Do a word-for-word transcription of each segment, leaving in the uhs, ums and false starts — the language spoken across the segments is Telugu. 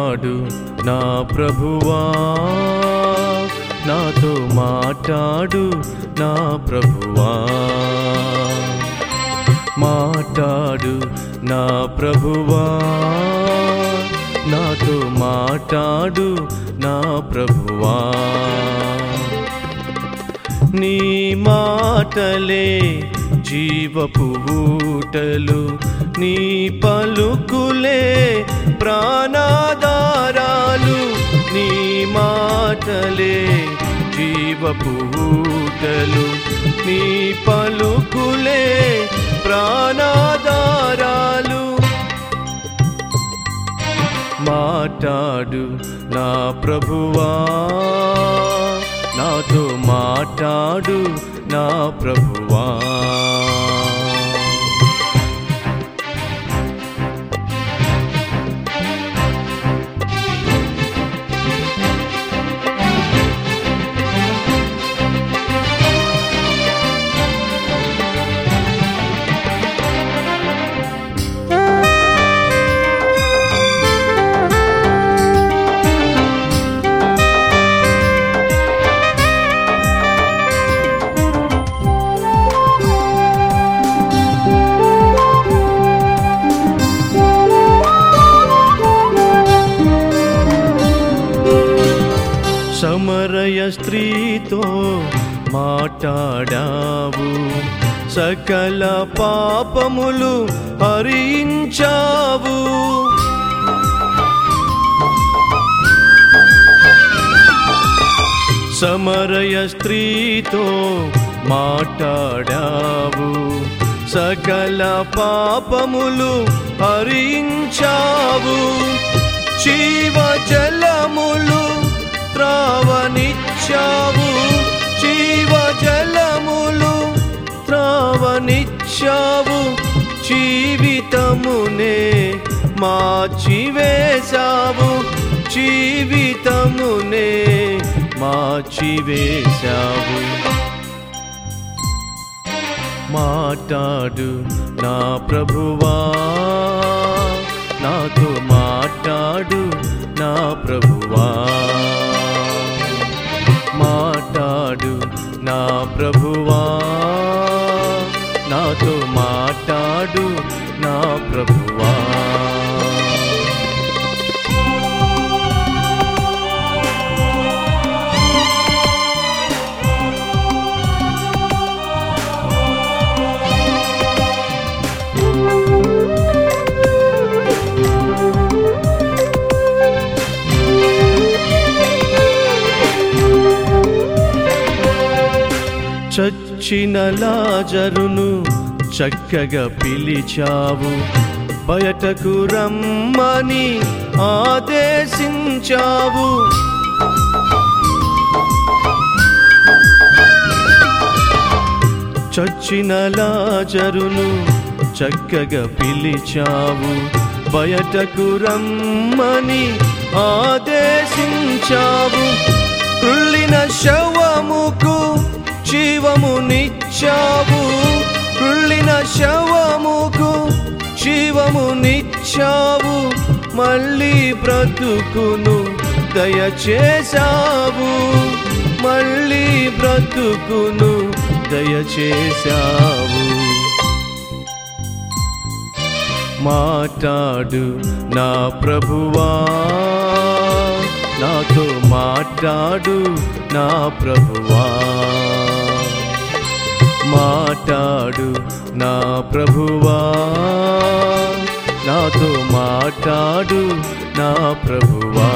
మాటాడు నా ప్రభువా, నాతో మాటాడు నా ప్రభువా. మాటాడు నా ప్రభువా, నాతో మాటాడు నా ప్రభువా. నీ మాటలే జీవపు ఊటలు, నీ పలుకులే ప్రాణాధారాలు. నీ మాటలే జీవపు ఊటలు, నీ పలుకులే ప్రాణాధారాలు. మాటాడు నా ప్రభువా, నాతో మాటాడు నా ప్రభువా. సమరయ స్త్రీతో మాటాడావు, సకల పాపములు హరించావు. సమరయ స్త్రీతో మాటాడావు, సకల పాపములు హరించావు. జీవ జలములు త్రావనిచ్చావు, జీవ జలములు త్రావనిచ్చావు. జీవితమునే మార్చివేశావు, జీవితమునే మార్చివేశావు. మాటాడు నా ప్రభువా, నాతో మాటాడు నా ప్రభువా. మాటాడు నా ప్రభువా, నాతో మాటాడు నా ప్రభువా. చచ్చిన లాజరును చక్కగా పిలిచావు, బయటకు రమ్మని ఆదేశించావు. చచ్చిన లాజరును చక్కగా పిలిచావు, బయటకు రమ్మని ఆదేశించావు. కృళ్ళిన శవముకు జీవమునిచ్చావు, కృళ్ళిన శవముకు జీవమునిచ్చావు. మళ్ళీ బ్రతుకును దయచేశావు, మళ్ళీ బ్రతుకును దయచేశావు. మాటాడు నా ప్రభువా, నాతో మాటాడు నా ప్రభువా. మాటాడు నా ప్రభువా, నాతో మాటాడు నా ప్రభువా.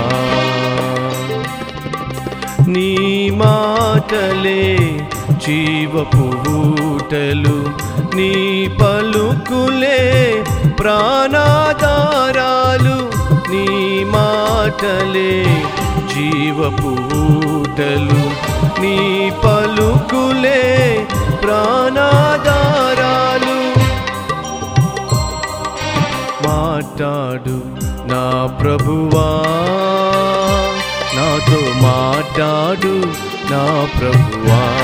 నీ మాటలే జీవపు ఊటలు, నీ పలుకులే ప్రాణాధారాలు. నీ మాటలే జీవపు ఊటలు, నీ పలుకులే ప్రాణాధారాలు. మాటాడు నా ప్రభువా, నాతో మాటాడు నా ప్రభువా.